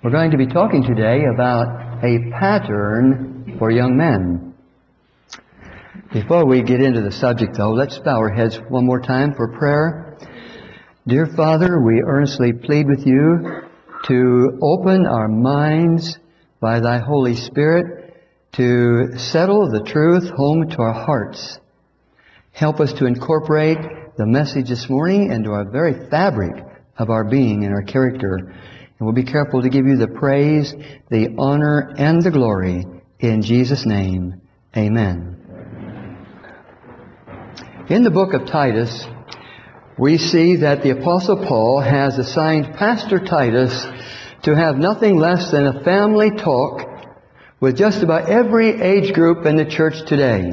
We're going to be talking today about a pattern for young men. Before we get into the subject, though, let's bow our heads one more time for prayer. Dear Father, we earnestly plead with you to open our minds by Thy Holy Spirit to settle the truth home to our hearts. Help us to incorporate the message this morning into our very fabric of our being and our character. And we'll be careful to give you the praise, the honor, and the glory. In Jesus' name, amen. In the book of Titus, we see that the Apostle Paul has assigned Pastor Titus to have nothing less than a family talk with just about every age group in the church today.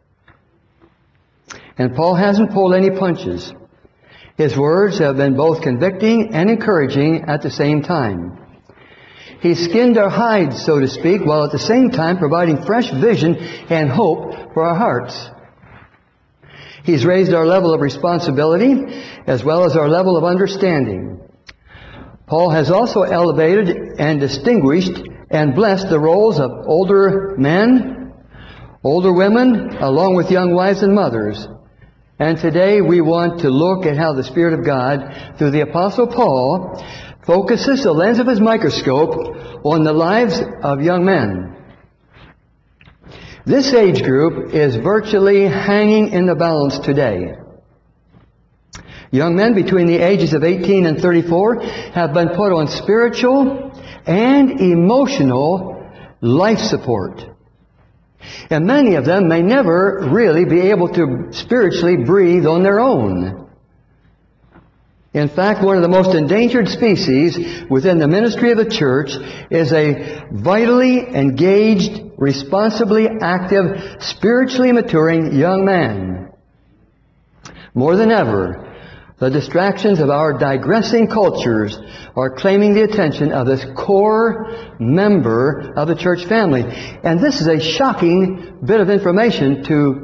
And Paul hasn't pulled any punches. His words have been both convicting and encouraging at the same time. He's skinned our hides, so to speak, while at the same time providing fresh vision and hope for our hearts. He's raised our level of responsibility as well as our level of understanding. Paul has also elevated and distinguished and blessed the roles of older men, older women, along with young wives and mothers. And today we want to look at how the Spirit of God, through the Apostle Paul, focuses the lens of his microscope on the lives of young men. This age group is virtually hanging in the balance today. Young men between the ages of 18 and 34 have been put on spiritual and emotional life support. And many of them may never really be able to spiritually breathe on their own. In fact, one of the most endangered species within the ministry of the church is a vitally engaged, responsibly active, spiritually maturing young man. More than ever, the distractions of our digressing cultures are claiming the attention of this core member of the church family. And this is a shocking bit of information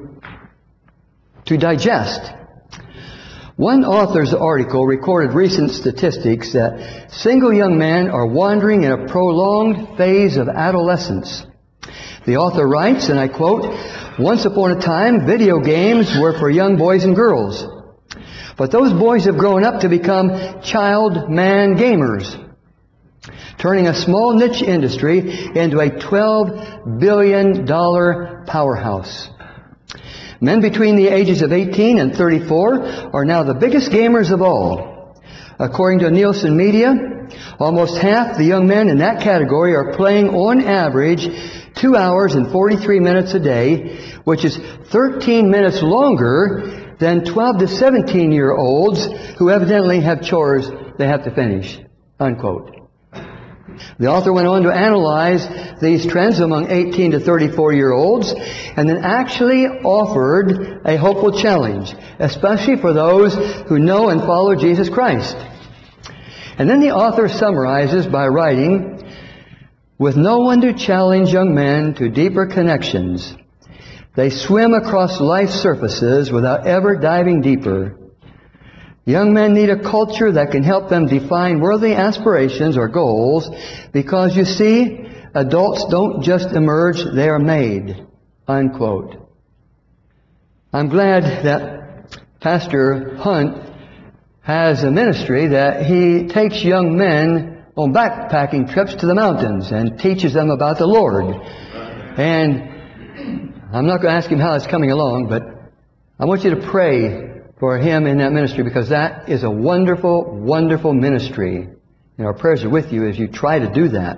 to digest. One author's article recorded recent statistics that single young men are wandering in a prolonged phase of adolescence. The author writes, and I quote, "Once upon a time, video games were for young boys and girls. But those boys have grown up to become child man gamers, turning a small niche industry into a $12 billion powerhouse. Men between the ages of 18 and 34 are now the biggest gamers of all. According to Nielsen Media, almost half the young men in that category are playing on average 2 hours and 43 minutes a day, which is 13 minutes longer than 12 to 17-year-olds who evidently have chores they have to finish." Unquote. The author went on to analyze these trends among 18 to 34-year-olds and then actually offered a hopeful challenge, especially for those who know and follow Jesus Christ. And then the author summarizes by writing, "With no one to challenge young men to deeper connections, they swim across life's surfaces without ever diving deeper. Young men need a culture that can help them define worthy aspirations or goals because, you see, adults don't just emerge, they are made." Unquote. I'm glad that Pastor Hunt has a ministry that he takes young men on backpacking trips to the mountains and teaches them about the Lord. And I'm not going to ask him how it's coming along, but I want you to pray for him in that ministry because that is a wonderful, wonderful ministry. And our prayers are with you as you try to do that.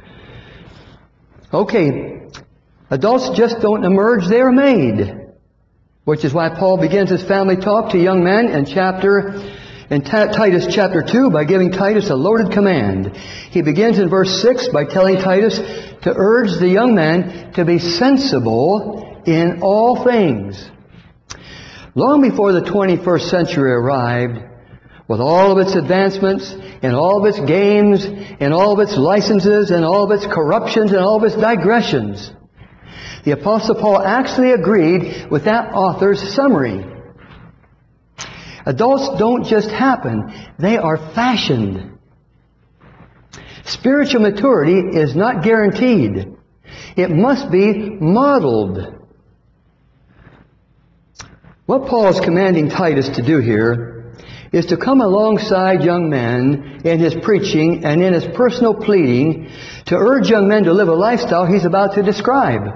Okay, adults just don't emerge, they are made. Which is why Paul begins his family talk to young men in Titus chapter 2 by giving Titus a loaded command. He begins in verse 6 by telling Titus to urge the young man to be sensible in all things. Long before the 21st century arrived, with all of its advancements and all of its games and all of its licenses and all of its corruptions and all of its digressions, the Apostle Paul actually agreed with that author's summary. Adults don't just happen, they are fashioned. Spiritual maturity is not guaranteed. It must be modeled. What Paul is commanding Titus to do here is to come alongside young men in his preaching and in his personal pleading to urge young men to live a lifestyle he's about to describe.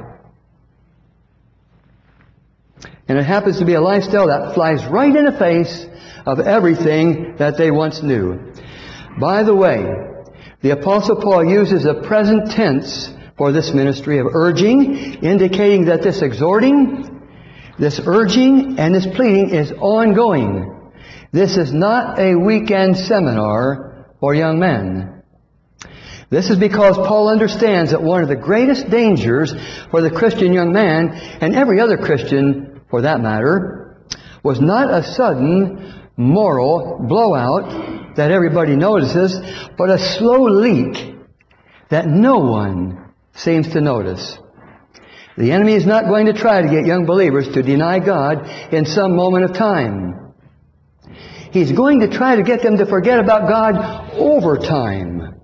And it happens to be a lifestyle that flies right in the face of everything that they once knew. By the way, the Apostle Paul uses a present tense for this ministry of urging, indicating that this exhorting, this urging, and this pleading is ongoing. This is not a weekend seminar for young men. This is because Paul understands that one of the greatest dangers for the Christian young man, and every other Christian for that matter, was not a sudden moral blowout that everybody notices, but a slow leak that no one seems to notice. The enemy is not going to try to get young believers to deny God in some moment of time. He's going to try to get them to forget about God over time.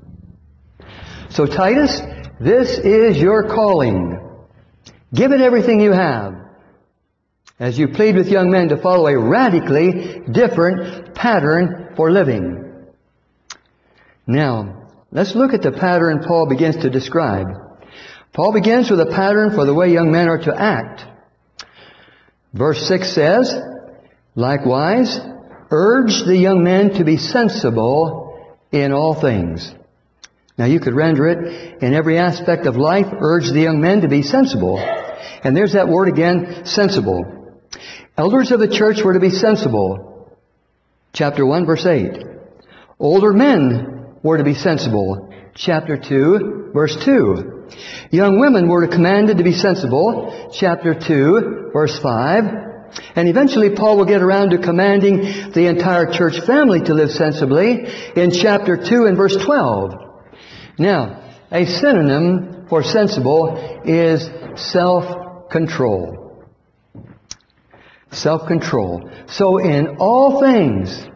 So Titus, this is your calling. Give it everything you have as you plead with young men to follow a radically different pattern for living. Now, let's look at the pattern Paul begins to describe. Paul begins with a pattern for the way young men are to act. Verse 6 says, likewise, urge the young men to be sensible in all things. Now you could render it, in every aspect of life, urge the young men to be sensible. And there's that word again, sensible. Elders of the church were to be sensible. Chapter 1, verse 8. Older men were to be sensible. Chapter 2, verse 2. Young women were commanded to be sensible. Chapter 2, verse 5. And eventually Paul will get around to commanding the entire church family to live sensibly in chapter 2 and verse 12. Now, a synonym for sensible is self-control. Self-control. So in all things,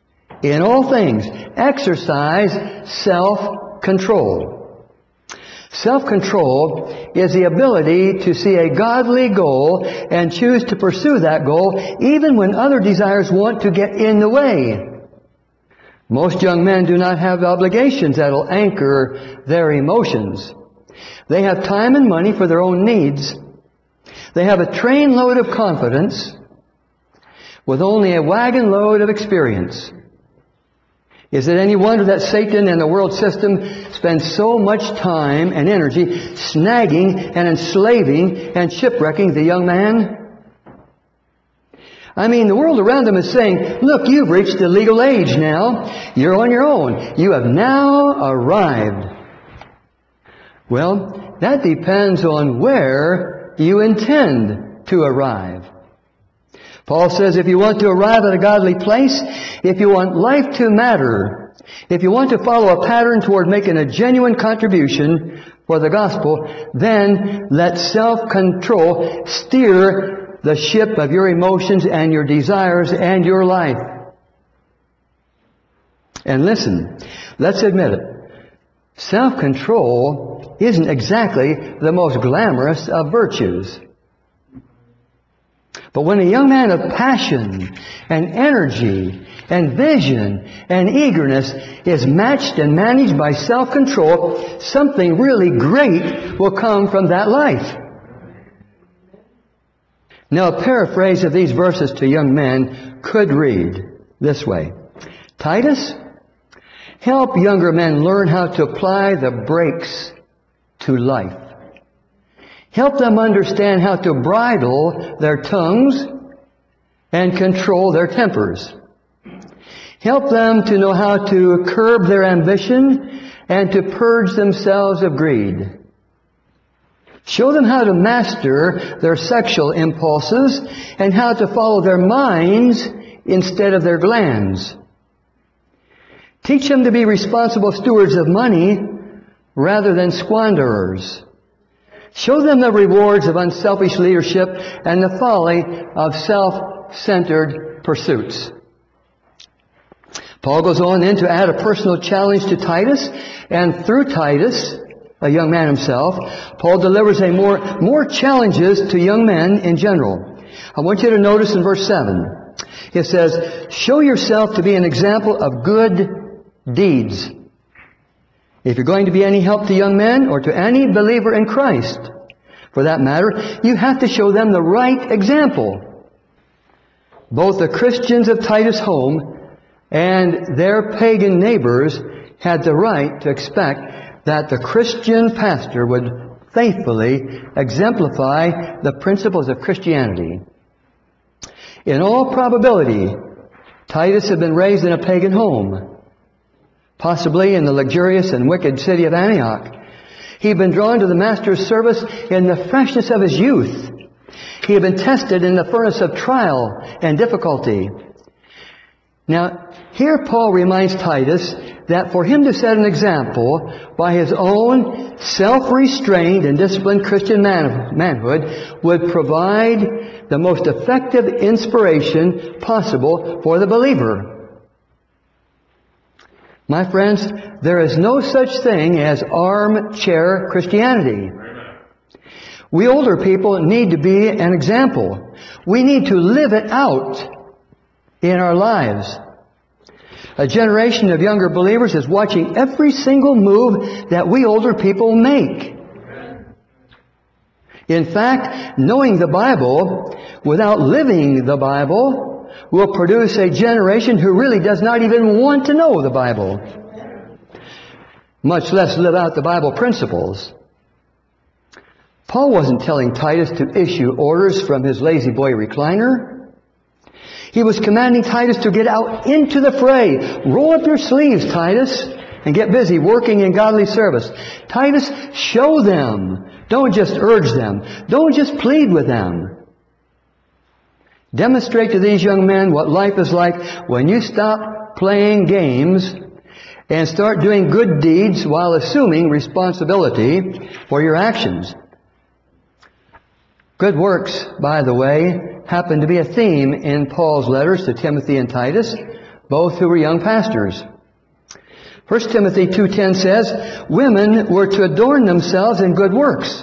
exercise self-control. Self-control is the ability to see a godly goal and choose to pursue that goal even when other desires want to get in the way. Most young men do not have obligations that will anchor their emotions. They have time and money for their own needs. They have a trainload of confidence with only a wagon load of experience. Is it any wonder that Satan and the world system spend so much time and energy snagging and enslaving and shipwrecking the young man? I mean, the world around them is saying, look, you've reached the legal age now. You're on your own. You have now arrived. Well, that depends on where you intend to arrive. Paul says if you want to arrive at a godly place, if you want life to matter, if you want to follow a pattern toward making a genuine contribution for the gospel, then let self-control steer the ship of your emotions and your desires and your life. And listen, let's admit it. Self-control isn't exactly the most glamorous of virtues. But when a young man of passion and energy and vision and eagerness is matched and managed by self-control, something really great will come from that life. Now, a paraphrase of these verses to young men could read this way. Titus, help younger men learn how to apply the brakes to life. Help them understand how to bridle their tongues and control their tempers. Help them to know how to curb their ambition and to purge themselves of greed. Show them how to master their sexual impulses and how to follow their minds instead of their glands. Teach them to be responsible stewards of money rather than squanderers. Show them the rewards of unselfish leadership and the folly of self-centered pursuits. Paul goes on then to add a personal challenge to Titus, and through Titus, a young man himself, Paul delivers more challenges to young men in general. I want you to notice in verse 7, it says, show yourself to be an example of good deeds. If you're going to be any help to young men or to any believer in Christ, for that matter, you have to show them the right example. Both the Christians of Titus' home and their pagan neighbors had the right to expect that the Christian pastor would faithfully exemplify the principles of Christianity. In all probability, Titus had been raised in a pagan home, possibly in the luxurious and wicked city of Antioch. He had been drawn to the Master's service in the freshness of his youth. He had been tested in the furnace of trial and difficulty. Now, here Paul reminds Titus that for him to set an example by his own self-restrained and disciplined Christian manhood would provide the most effective inspiration possible for the believer. My friends, there is no such thing as armchair Christianity. We older people need to be an example. We need to live it out in our lives. A generation of younger believers is watching every single move that we older people make. In fact, knowing the Bible without living the Bible will produce a generation who really does not even want to know the Bible, much less live out the Bible principles. Paul wasn't telling Titus to issue orders from his lazy boy recliner. He was commanding Titus to get out into the fray. Roll up your sleeves, Titus, and get busy working in godly service. Titus, show them. Don't just urge them. Don't just plead with them. Demonstrate to these young men what life is like when you stop playing games and start doing good deeds while assuming responsibility for your actions. Good works, by the way, happen to be a theme in Paul's letters to Timothy and Titus, both who were young pastors. 1 Timothy 2:10 says, women were to adorn themselves in good works.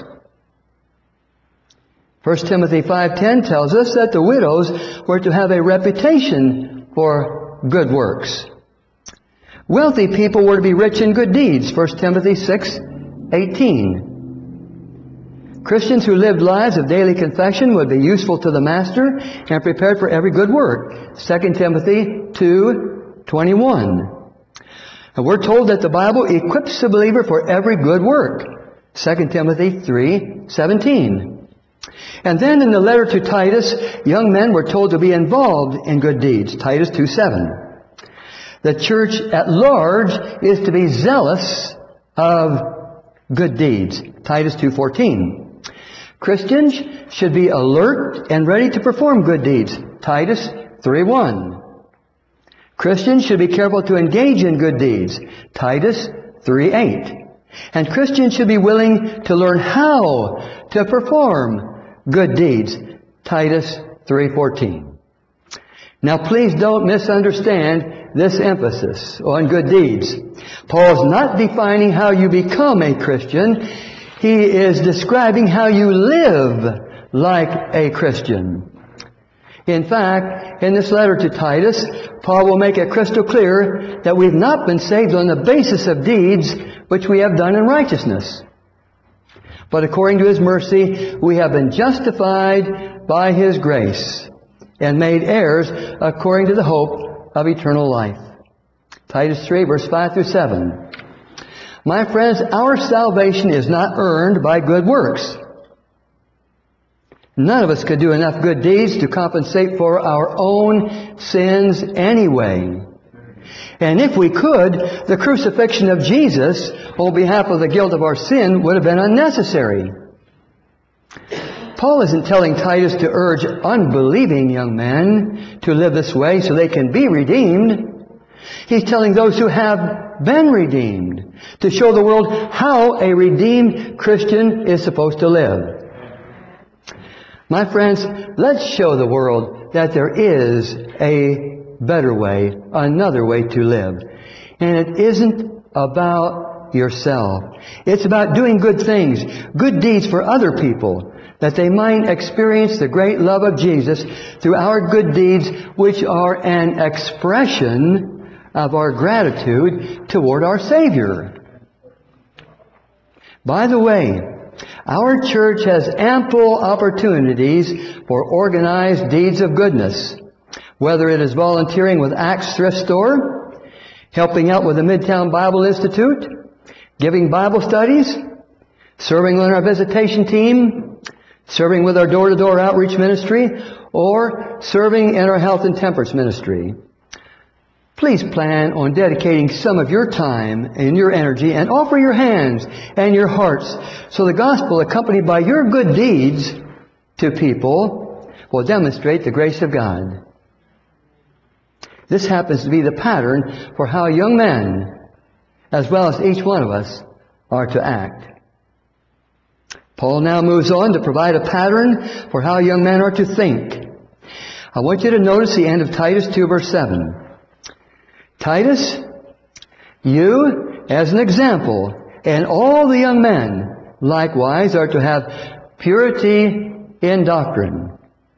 1 Timothy 5:10 tells us that the widows were to have a reputation for good works. Wealthy people were to be rich in good deeds. 1 Timothy 6:18. Christians who lived lives of daily confession would be useful to the Master and prepared for every good work. 2 Timothy 2:21. And we're told that the Bible equips the believer for every good work. 2 Timothy 3:17. And then in the letter to Titus, young men were told to be involved in good deeds. Titus 2:7. The church at large is to be zealous of good deeds. Titus 2:14. Christians should be alert and ready to perform good deeds. Titus 3:1. Christians should be careful to engage in good deeds. Titus 3:8. And Christians should be willing to learn how to perform good deeds. Titus 3:14. Now please don't misunderstand this emphasis on good deeds. Paul's not defining how you become a Christian. He is describing how you live like a Christian. In fact, in this letter to Titus, Paul will make it crystal clear that we've not been saved on the basis of deeds which we have done in righteousness. But according to His mercy, we have been justified by His grace and made heirs according to the hope of eternal life. Titus 3, verse 5 through 7. My friends, our salvation is not earned by good works. None of us could do enough good deeds to compensate for our own sins anyway. And if we could, the crucifixion of Jesus on behalf of the guilt of our sin would have been unnecessary. Paul isn't telling Titus to urge unbelieving young men to live this way so they can be redeemed. He's telling those who have been redeemed to show the world how a redeemed Christian is supposed to live. My friends, let's show the world that there is a better way, another way to live. And it isn't about yourself. It's about doing good things, good deeds for other people, that they might experience the great love of Jesus through our good deeds, which are an expression of our gratitude toward our Savior. By the way, our church has ample opportunities for organized deeds of goodness, whether it is volunteering with Acts Thrift Store, helping out with the Midtown Bible Institute, giving Bible studies, serving on our visitation team, serving with our door-to-door outreach ministry, or serving in our health and temperance ministry. Please plan on dedicating some of your time and your energy and offer your hands and your hearts so the gospel accompanied by your good deeds to people will demonstrate the grace of God. This happens to be the pattern for how young men, as well as each one of us, are to act. Paul now moves on to provide a pattern for how young men are to think. I want you to notice the end of Titus 2, verse 7. Titus, you, as an example, and all the young men, likewise, are to have purity in doctrine.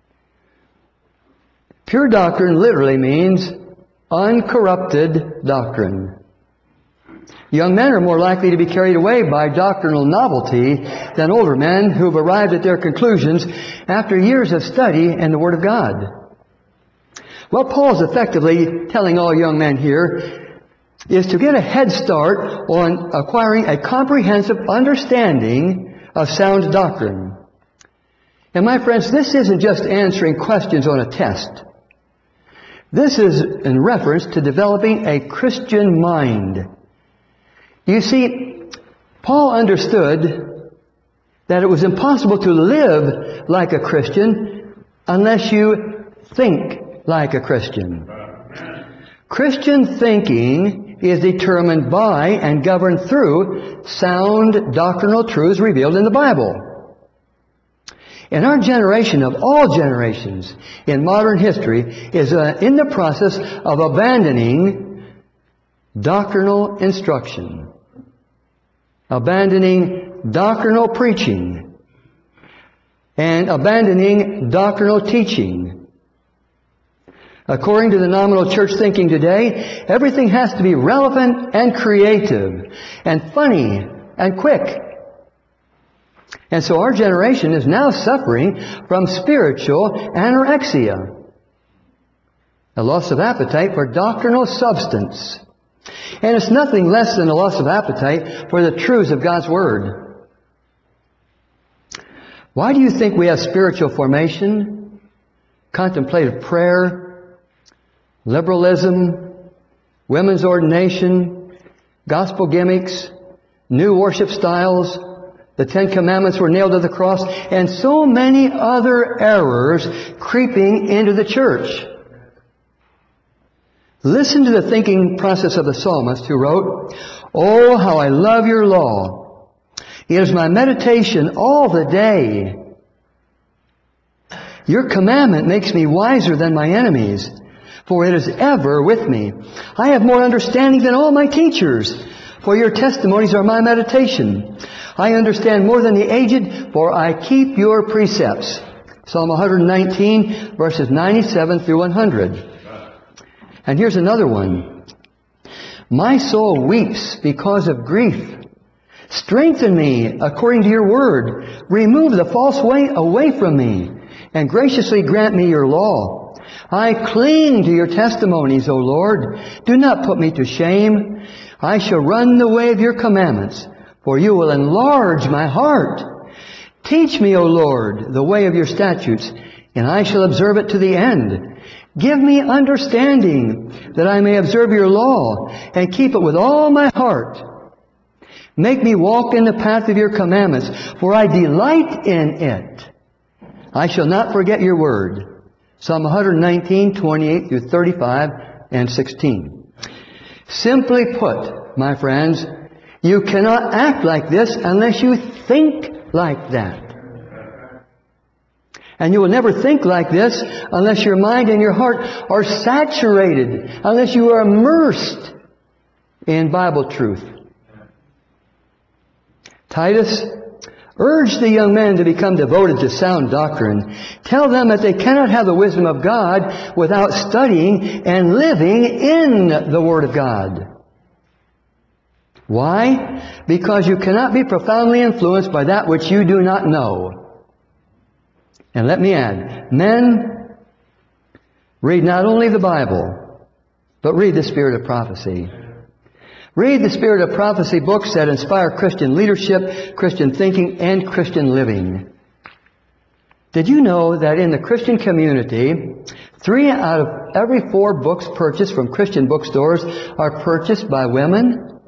Pure doctrine literally means uncorrupted doctrine. Young men are more likely to be carried away by doctrinal novelty than older men who have arrived at their conclusions after years of study in the Word of God. What Paul's effectively telling all young men here is to get a head start on acquiring a comprehensive understanding of sound doctrine. And my friends, this isn't just answering questions on a test. This is in reference to developing a Christian mind. You see, Paul understood that it was impossible to live like a Christian unless you think like a Christian. Christian thinking is determined by and governed through sound doctrinal truths revealed in the Bible. And our generation, of all generations in modern history, is in the process of abandoning doctrinal instruction, abandoning doctrinal preaching, and abandoning doctrinal teaching. According to the nominal church thinking today, everything has to be relevant and creative and funny and quick. And so our generation is now suffering from spiritual anorexia, a loss of appetite for doctrinal substance. And it's nothing less than a loss of appetite for the truths of God's Word. Why do you think we have spiritual formation, contemplative prayer, liberalism, women's ordination, gospel gimmicks, new worship styles, the Ten Commandments were nailed to the cross, and so many other errors creeping into the church? Listen to the thinking process of the psalmist who wrote, "Oh, how I love your law. It is my meditation all the day. Your commandment makes me wiser than my enemies, for it is ever with me. I have more understanding than all my teachers, for your testimonies are my meditation. I understand more than the aged, for I keep your precepts." Psalm 119, verses 97 through 100. And here's another one. "My soul weeps because of grief. Strengthen me according to your word. Remove the false way away from me, and graciously grant me your law. I cling to your testimonies, O Lord. Do not put me to shame. I shall run the way of your commandments, for you will enlarge my heart. Teach me, O Lord, the way of your statutes, and I shall observe it to the end. Give me understanding, that I may observe your law, and keep it with all my heart. Make me walk in the path of your commandments, for I delight in it. I shall not forget your word." Psalm 119, 28 through 35 and 16. Simply put, my friends, you cannot act like this unless you think like that. And you will never think like this unless your mind and your heart are saturated, unless you are immersed in Bible truth. Titus, urge the young men to become devoted to sound doctrine. Tell them that they cannot have the wisdom of God without studying and living in the Word of God. Why? Because you cannot be profoundly influenced by that which you do not know. And let me add, men, read not only the Bible, but read the Spirit of Prophecy. Read the Spirit of Prophecy books that inspire Christian leadership, Christian thinking, and Christian living. Did you know that in the Christian community, 3 out of every 4 books purchased from Christian bookstores are purchased by women?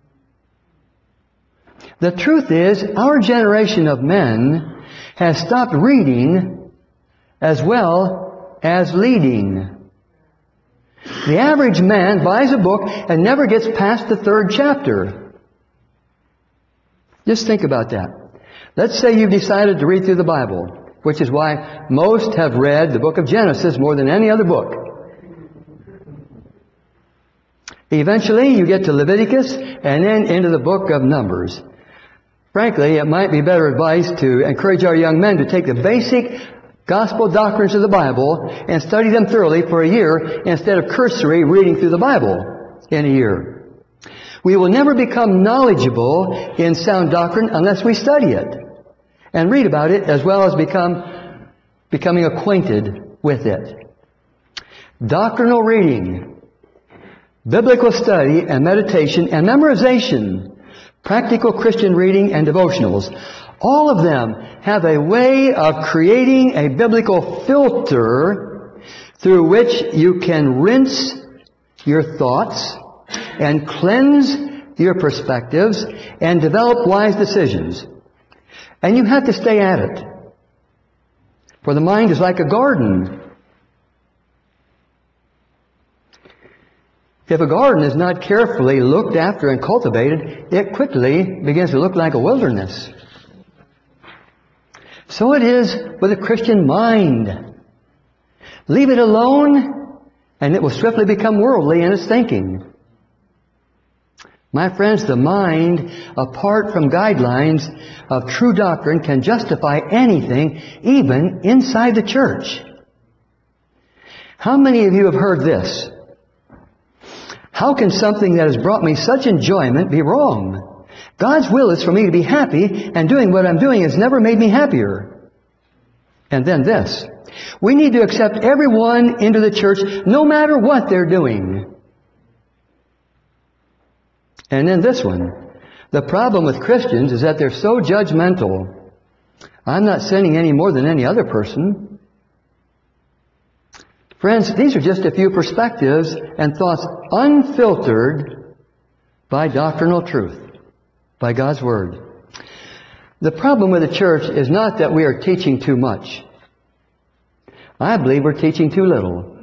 The truth is, our generation of men has stopped reading as well as leading. The average man buys a book and never gets past the 3rd chapter. Just think about that. Let's say you've decided to read through the Bible, which is why most have read the book of Genesis more than any other book. Eventually you get to Leviticus and then into the book of Numbers. Frankly, it might be better advice to encourage our young men to take the basic gospel doctrines of the Bible and study them thoroughly for a year instead of cursory reading through the Bible in a year. We will never become knowledgeable in sound doctrine unless we study it and read about it as well as becoming acquainted with it. Doctrinal reading, biblical study and meditation and memorization, practical Christian reading and devotionals, all of them have a way of creating a biblical filter through which you can rinse your thoughts and cleanse your perspectives and develop wise decisions. And you have to stay at it. For the mind is like a garden. If a garden is not carefully looked after and cultivated, it quickly begins to look like a wilderness. So it is with a Christian mind. Leave it alone, and it will swiftly become worldly in its thinking. My friends, the mind, apart from guidelines of true doctrine, can justify anything, even inside the church. How many of you have heard this? How can something that has brought me such enjoyment be wrong? God's will is for me to be happy, and doing what I'm doing has never made me happier. And then this. We need to accept everyone into the church, no matter what they're doing. And then this one. The problem with Christians is that they're so judgmental. I'm not sinning any more than any other person. Friends, these are just a few perspectives and thoughts unfiltered by doctrinal truth, by God's Word. The problem with the church is not that we are teaching too much. I believe we're teaching too little.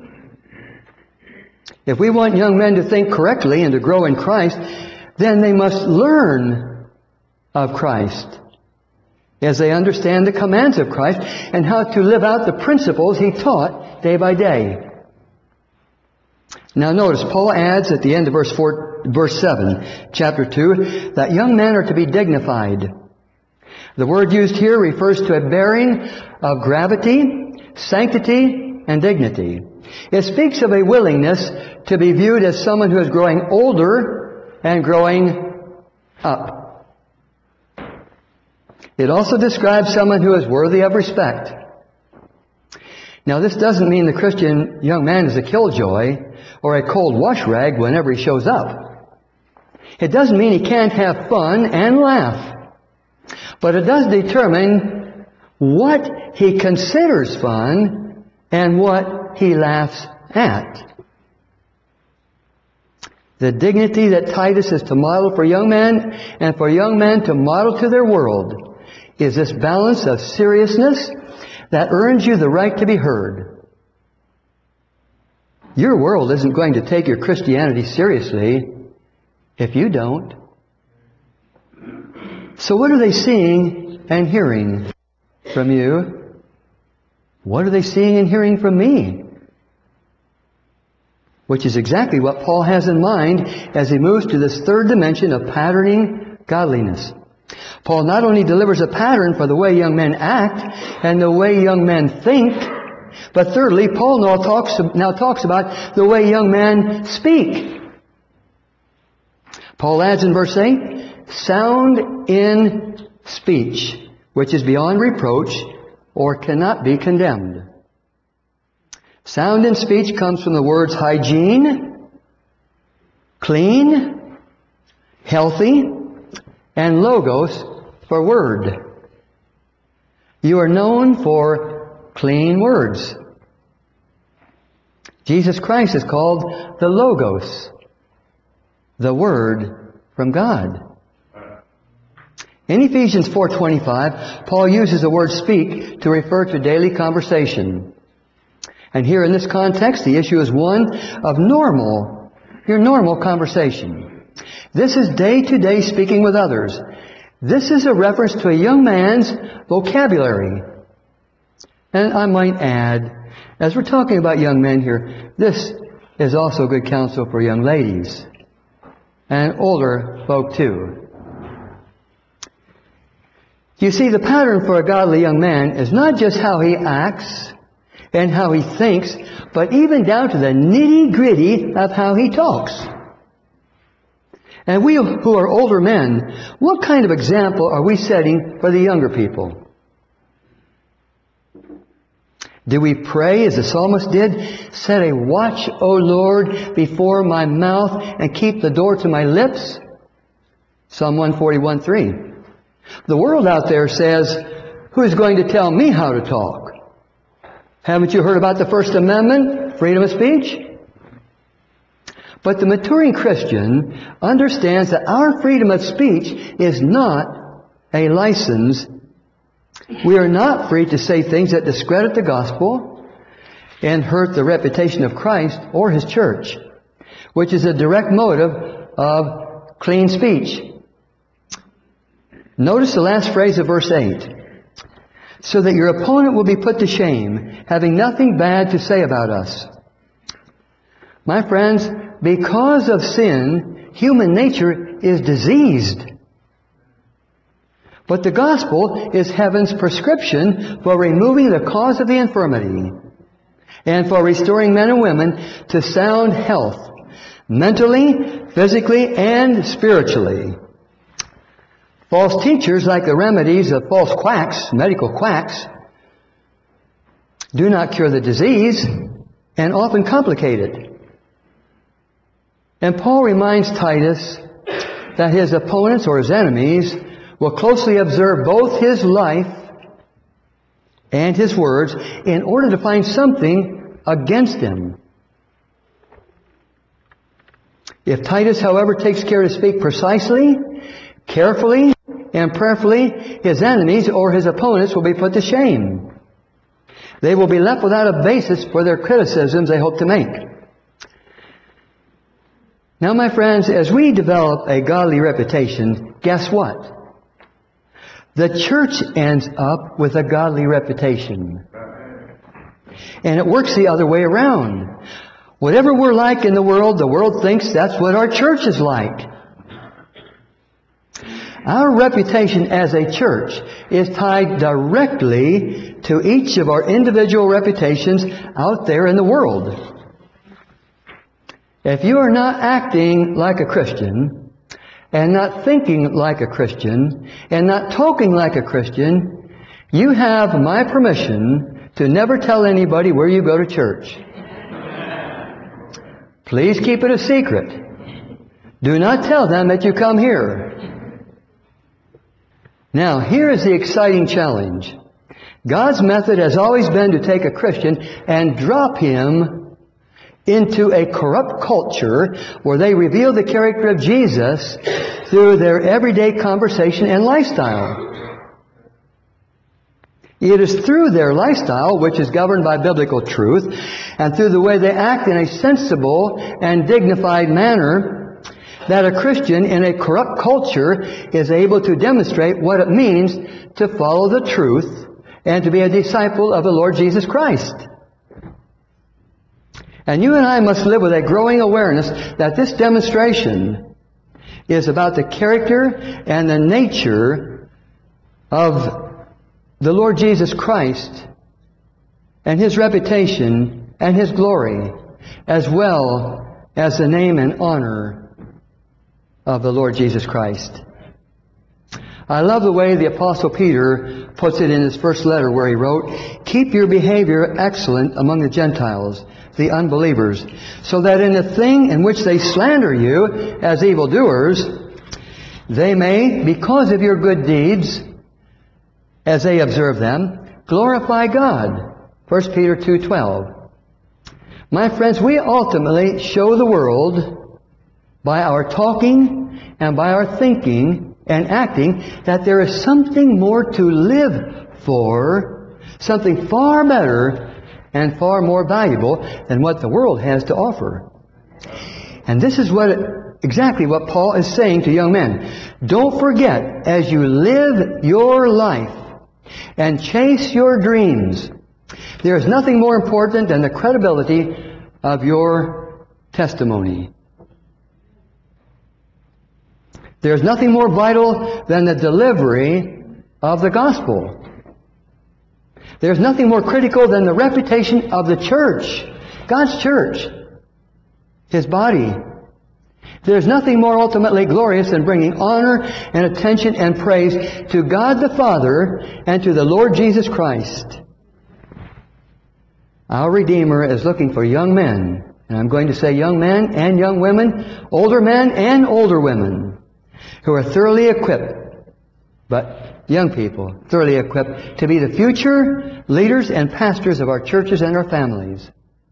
If we want young men to think correctly and to grow in Christ, then they must learn of Christ as they understand the commands of Christ and how to live out the principles He taught day by day. Now notice, Paul adds at the end of verse 7, chapter 2, that young men are to be dignified. The word used here refers to a bearing of gravity, sanctity, and dignity. It speaks of a willingness to be viewed as someone who is growing older and growing up. It also describes someone who is worthy of respect. Now, this doesn't mean the Christian young man is a killjoy or a cold wash rag whenever he shows up. It doesn't mean he can't have fun and laugh. But it does determine what he considers fun and what he laughs at. The dignity that Titus is to model for young men and for young men to model to their world is this balance of seriousness that earns you the right to be heard. Your world isn't going to take your Christianity seriously if you don't. So what are they seeing and hearing from you? What are they seeing and hearing from me? Which is exactly what Paul has in mind as he moves to this third dimension of patterning godliness. Paul not only delivers a pattern for the way young men act and the way young men think, but thirdly, Paul now talks about the way young men speak. Paul adds in verse 8, sound in speech, which is beyond reproach or cannot be condemned. Sound in speech comes from the words hygiene, clean, healthy, and logos for word. You are known for clean words. Jesus Christ is called the Logos, the Word from God. In Ephesians 4:25, Paul uses the word speak to refer to daily conversation. And here in this context, the issue is one of your normal conversation. This is day-to-day speaking with others. This is a reference to a young man's vocabulary. And I might add, as we're talking about young men here, this is also good counsel for young ladies and older folk too. You see, the pattern for a godly young man is not just how he acts and how he thinks, but even down to the nitty-gritty of how he talks. And we who are older men, what kind of example are we setting for the younger people? Do we pray as the psalmist did? Set a watch, O Lord, before my mouth and keep the door to my lips? Psalm 141:3. The world out there says, who's going to tell me how to talk? Haven't you heard about the First Amendment, freedom of speech? But the maturing Christian understands that our freedom of speech is not a license. We are not free to say things that discredit the gospel and hurt the reputation of Christ or His church, which is a direct motive of clean speech. Notice the last phrase of verse 8. So that your opponent will be put to shame, having nothing bad to say about us. My friends, because of sin, human nature is diseased. But the gospel is heaven's prescription for removing the cause of the infirmity and for restoring men and women to sound health, mentally, physically, and spiritually. False teachers, like the remedies of false quacks, medical quacks, do not cure the disease and often complicate it. And Paul reminds Titus that his opponents or his enemies will closely observe both his life and his words in order to find something against him. If Titus, however, takes care to speak precisely, carefully, and prayerfully, his enemies or his opponents will be put to shame. They will be left without a basis for their criticisms they hope to make. Now, my friends, as we develop a godly reputation, guess what? The church ends up with a godly reputation. And it works the other way around. Whatever we're like in the world thinks that's what our church is like. Our reputation as a church is tied directly to each of our individual reputations out there in the world. If you are not acting like a Christian, and not thinking like a Christian, and not talking like a Christian, you have my permission to never tell anybody where you go to church. Please keep it a secret. Do not tell them that you come here. Now, here is the exciting challenge. God's method has always been to take a Christian and drop him into a corrupt culture where they reveal the character of Jesus through their everyday conversation and lifestyle. It is through their lifestyle, which is governed by biblical truth, and through the way they act in a sensible and dignified manner, that a Christian in a corrupt culture is able to demonstrate what it means to follow the truth and to be a disciple of the Lord Jesus Christ. And you and I must live with a growing awareness that this demonstration is about the character and the nature of the Lord Jesus Christ and His reputation and His glory, as well as the name and honor of the Lord Jesus Christ. I love the way the Apostle Peter puts it in his first letter where he wrote, "Keep your behavior excellent among the Gentiles, the unbelievers, so that in the thing in which they slander you as evildoers, they may, because of your good deeds, as they observe them, glorify God." 1 Peter 2:12. My friends, we ultimately show the world by our talking and by our thinking and acting that there is something more to live for, something far better and far more valuable than what the world has to offer. And this is exactly what Paul is saying to young men. Don't forget, as you live your life and chase your dreams, there is nothing more important than the credibility of your testimony. There's nothing more vital than the delivery of the gospel. There's nothing more critical than the reputation of the church, God's church, His body. There's nothing more ultimately glorious than bringing honor and attention and praise to God the Father and to the Lord Jesus Christ. Our Redeemer is looking for young men, and I'm going to say young men and young women, older men and older women, who are thoroughly equipped, but young people, thoroughly equipped to be the future leaders and pastors of our churches and our families.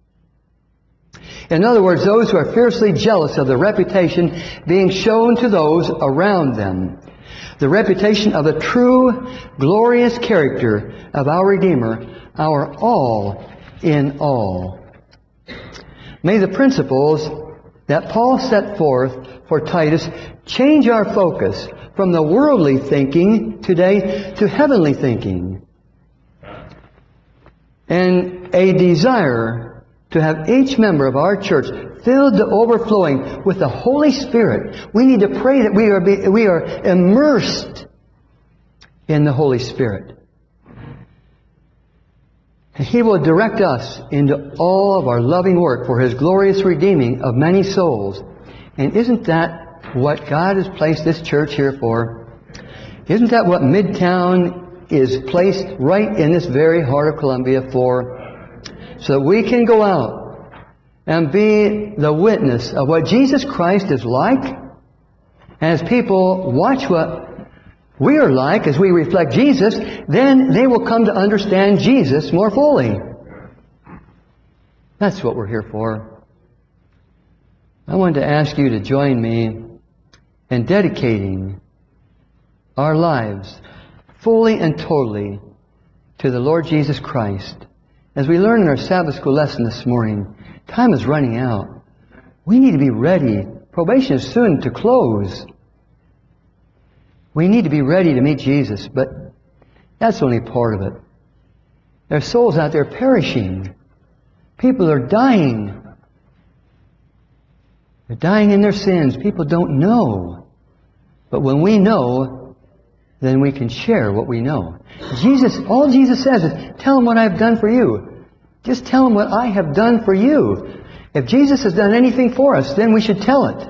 In other words, those who are fiercely jealous of the reputation being shown to those around them. The reputation of the true, glorious character of our Redeemer, our all in all. May the principles that Paul set forth for Titus change our focus from the worldly thinking today to heavenly thinking, and a desire to have each member of our church filled to overflowing with the Holy Spirit. We need to pray that we are immersed in the Holy Spirit. And He will direct us into all of our loving work for His glorious redeeming of many souls. And isn't that what God has placed this church here for? Isn't that what Midtown is placed right in this very heart of Columbia for? So that we can go out and be the witness of what Jesus Christ is like. And as people watch what we are like as we reflect Jesus, then they will come to understand Jesus more fully. That's what we're here for. I wanted to ask you to join me in dedicating our lives fully and totally to the Lord Jesus Christ. As we learn in our Sabbath school lesson this morning, time is running out. We need to be ready. Probation is soon to close. We need to be ready to meet Jesus, but that's only part of it. There are souls out there perishing. People are dying. They're dying in their sins. People don't know. But when we know, then we can share what we know. All Jesus says is, tell them what I've done for you. Just tell them what I have done for you. If Jesus has done anything for us, then we should tell it.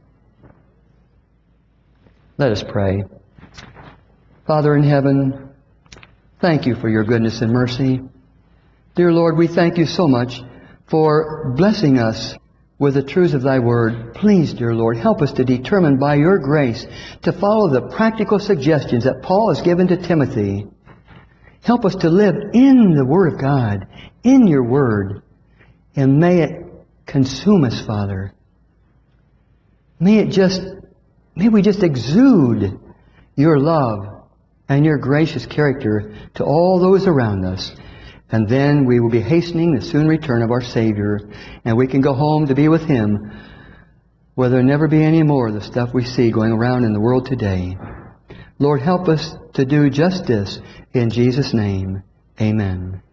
Let us pray. Father in heaven, thank you for your goodness and mercy. Dear Lord, we thank you so much for blessing us with the truths of thy word. Please, dear Lord, help us to determine by your grace to follow the practical suggestions that Paul has given to Timothy. Help us to live in the Word of God, in your Word, and may it consume us, Father. May we just exude your love and your gracious character to all those around us. And then we will be hastening the soon return of our Savior, and we can go home to be with Him, where there never be any more of the stuff we see going around in the world today. Lord, help us to do just this in Jesus' name. Amen.